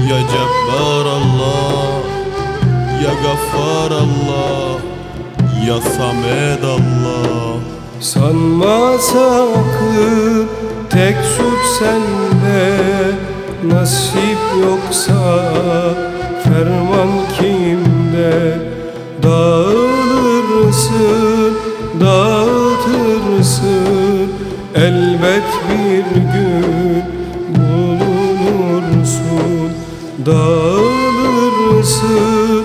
Ya Cebbar Allah, Ya Gaffar Allah, Ya Samed Allah. Sanma sakın tek suç sende, nasip yoksa ferman kimde? Dağılırsın, dağıtırsın, elbet bir gün bulunursun. Dağılırsın,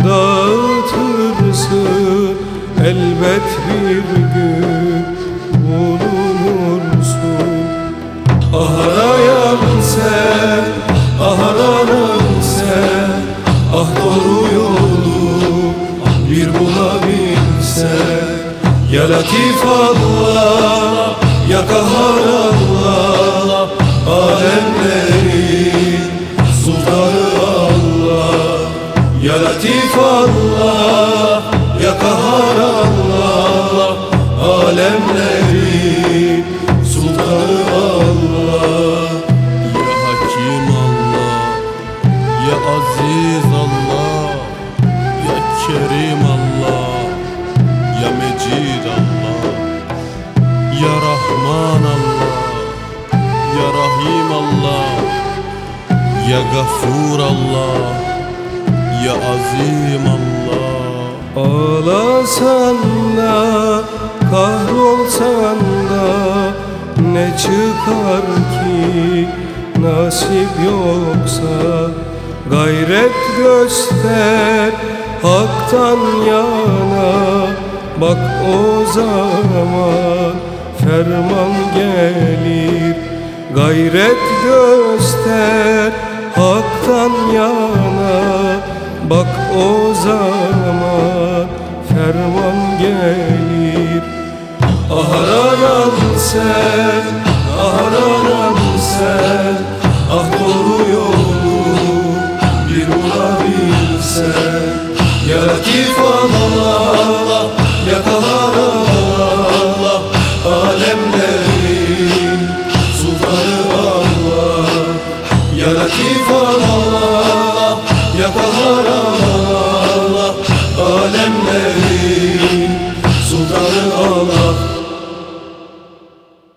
dağıtırsın, elbet bir gün bulunursun. Ah arayan sen, ah aranan sen, ah doğru yolu bir bulabilsen. Ya Latif Allah, Ya Kahhar Allah, alemlerin sultanı Allah. Ya Latif Allah, Ya Kahhar Allah, alemlerin sultanı Allah. Ya Hakim Allah, Ya Aziz Allah, Ya Kerim Allah, Ya Mecid Allah, Ya Rahman Allah, Ya Rahim Allah, Ya Gafur Allah, Ya Azim Allah. Ağlasan da, kahrolsan da ne çıkar ki? Nasip yoksa gayret göster, haktan yana bak, o zaman ferman gelir. Gayret göster, haktan yana bak, o zaman ferman gelir. Ah aranan sen, ah aranan sen,